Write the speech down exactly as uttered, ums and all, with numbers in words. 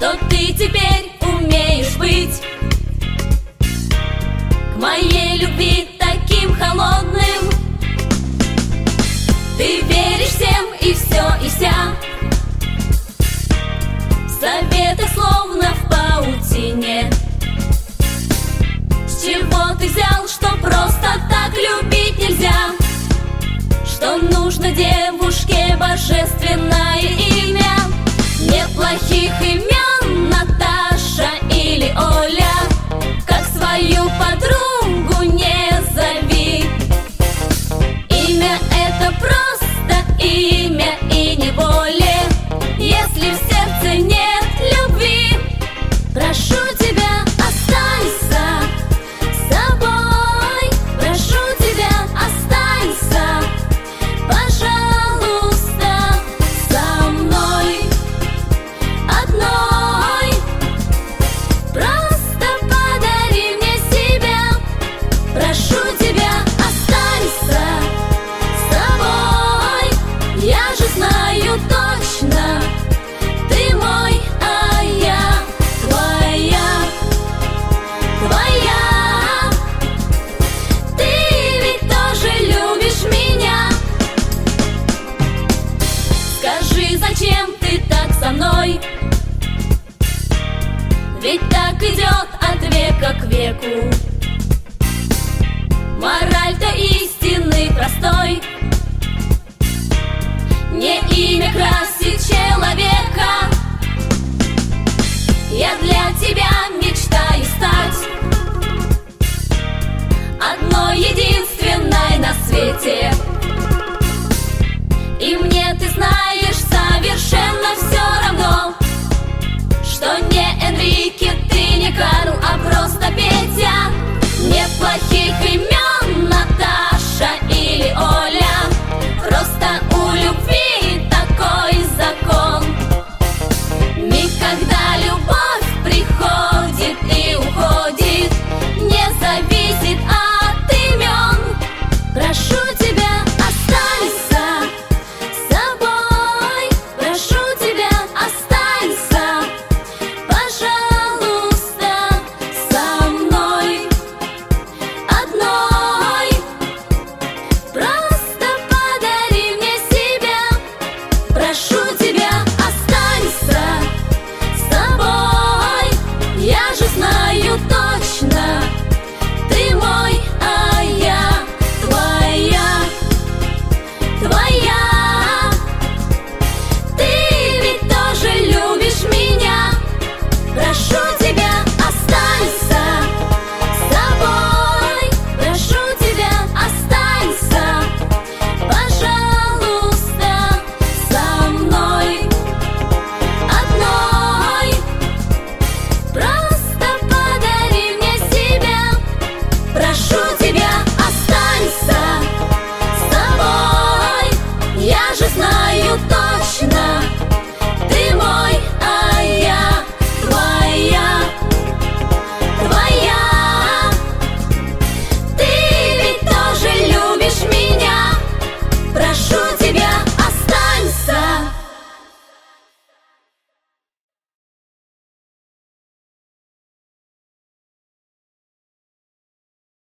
что ты теперь умеешь быть к моей любви таким холодным. Ты веришь всем и все и вся, советы словно в паутине. С чего ты взял, что просто так любить нельзя, что нужно девушке божественное имя? Нет плохих имен, Наташа или Оля, как свою подругу не зови. Имя — это просто имя и не более. Если в сердце нет любви, прошу тебя, останься с собой. Прошу тебя, останься, пожалуйста, со мной одной. Просто подари мне себя. Прошу тебя, останься с собой. Я же знаю точно, ты мой, а я твоя, твоя. Ты ведь тоже любишь меня. Скажи, зачем ты так со мной? Ведь так идет от века к веку.